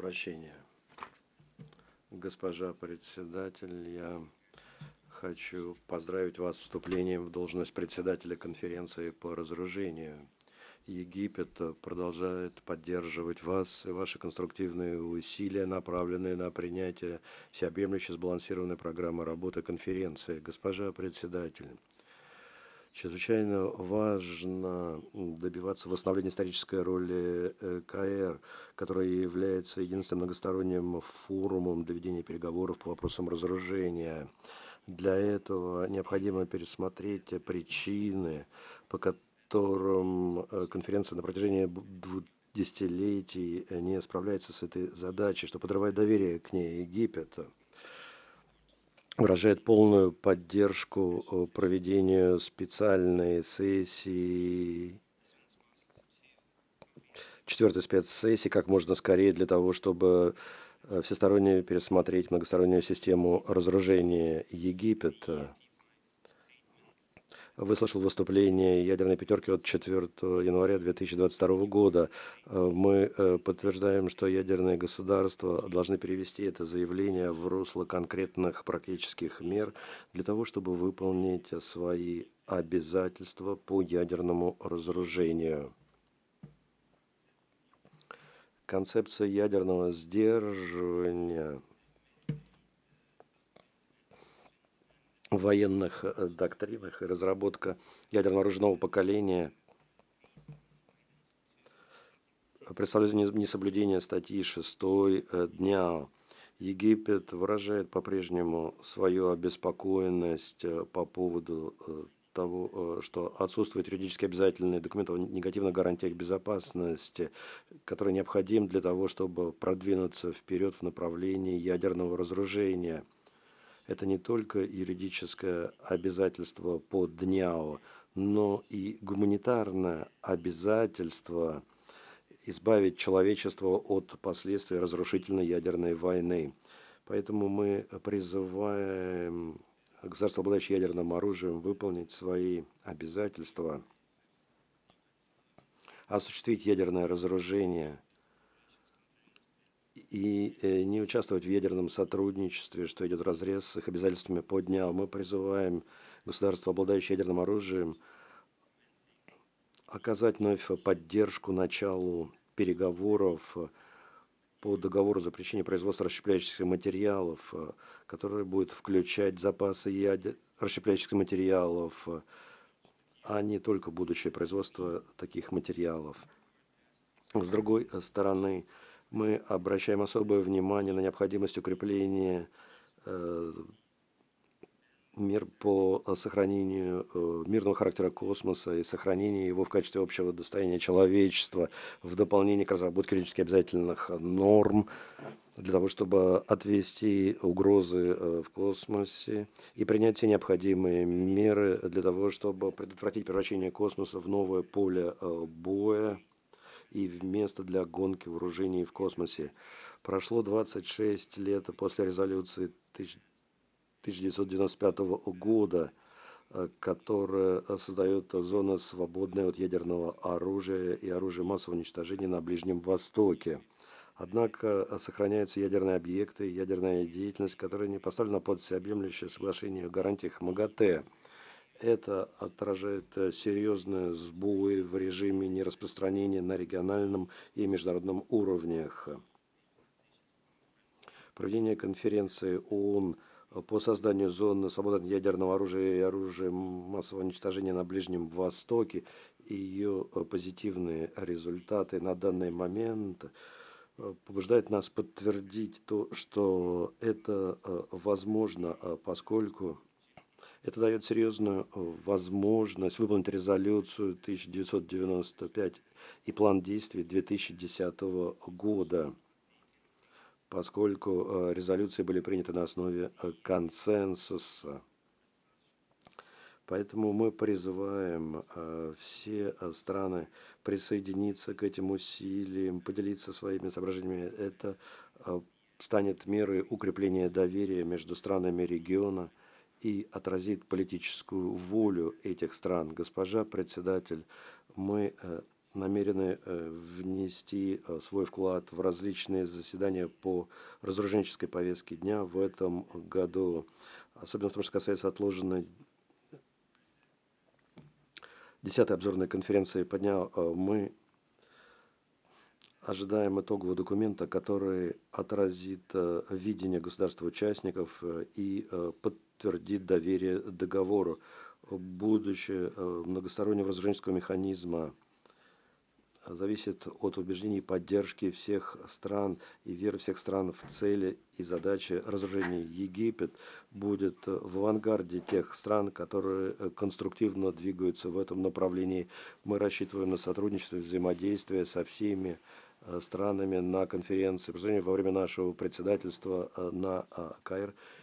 обращение. Госпожа председатель, я хочу поздравить вас с вступлением в должность председателя конференции по разоружению. Египет продолжает поддерживать вас и ваши конструктивные усилия, направленные на принятие всеобъемлющей сбалансированной программы работы конференции. Госпожа председатель, чрезвычайно важно добиваться восстановления исторической роли КР, которая является единственным многосторонним форумом для ведения переговоров по вопросам разоружения. Для этого необходимо пересмотреть причины, по которым конференция на протяжении двух десятилетий не справляется с этой задачей, что подрывает доверие к ней Египета выражает полную поддержку проведению специальной сессии, четвертой спецсессии как можно скорее для того, чтобы всесторонне пересмотреть многостороннюю систему разоружения Египета. Выслушал выступление ядерной пятерки от 4 января 2022 года. Мы подтверждаем, что ядерные государства должны перевести это заявление в русло конкретных практических мер для того, чтобы выполнить свои обязательства по ядерному разоружению. Концепция ядерного сдерживания в военных доктринах и разработка ядерного оружейного поколения представляет несоблюдение статьи 6 дня. Египет выражает по-прежнему свою обеспокоенность по поводу того, что отсутствует юридически обязательный документ о негативных гарантиях безопасности, который необходим для того, чтобы продвинуться вперед в направлении ядерного разоружения. Это не только юридическое обязательство по ДНЯО, но и гуманитарное обязательство избавить человечество от последствий разрушительной ядерной войны. Поэтому мы призываем государства, обладающие ядерным оружием, выполнить свои обязательства, осуществить ядерное разоружение и не участвовать в ядерном сотрудничестве, что идет вразрез с их обязательствами по дням. Мы призываем государства, обладающие ядерным оружием, оказать вновь поддержку началу переговоров по договору о запрещении производства расщепляющихся материалов, который будет включать запасы расщепляющихся материалов, а не только будущее производство таких материалов. С другой стороны, мы обращаем особое внимание на необходимость укрепления мер по сохранению мирного характера космоса и сохранению его в качестве общего достояния человечества в дополнение к разработке юридически обязательных норм для того, чтобы отвести угрозы в космосе и принять все необходимые меры для того, чтобы предотвратить превращение космоса в новое поле боя и в место для гонки вооружений в космосе. Прошло 26 лет после резолюции 1995 года, которая создает зону, свободную от ядерного оружия и оружия массового уничтожения на Ближнем Востоке. Однако сохраняются ядерные объекты и ядерная деятельность, которая не поставлена под всеобъемлющее соглашение о гарантиях МАГАТЭ. Это отражает серьезные сбои в режиме нераспространения на региональном и международном уровнях. Проведение конференции ООН по созданию зоны свободы от ядерного оружия и оружия массового уничтожения на Ближнем Востоке и ее позитивные результаты на данный момент побуждает нас подтвердить то, что это возможно, поскольку это дает серьезную возможность выполнить резолюцию 1995 и план действий 2010 года, поскольку резолюции были приняты на основе консенсуса. Поэтому мы призываем все страны присоединиться к этим усилиям, поделиться своими соображениями. Это станет мерой укрепления доверия между странами региона и отразит политическую волю этих стран. Госпожа председатель, мы намерены внести свой вклад в различные заседания по разоруженческой повестке дня в этом году. Особенно в том, что касается отложенной 10-й обзорной конференции по дня, мы ожидаем итогового документа, который отразит видение государства-участников и подтвердит доверие договору. Будущее многостороннего разоруженческого механизма зависит от убеждений и поддержки всех стран и веры всех стран в цели и задачи разоружения. Египет будет в авангарде тех стран, которые конструктивно двигаются в этом направлении. Мы рассчитываем на сотрудничество и взаимодействие со всеми странами на конференции во время нашего председательства на КАИР.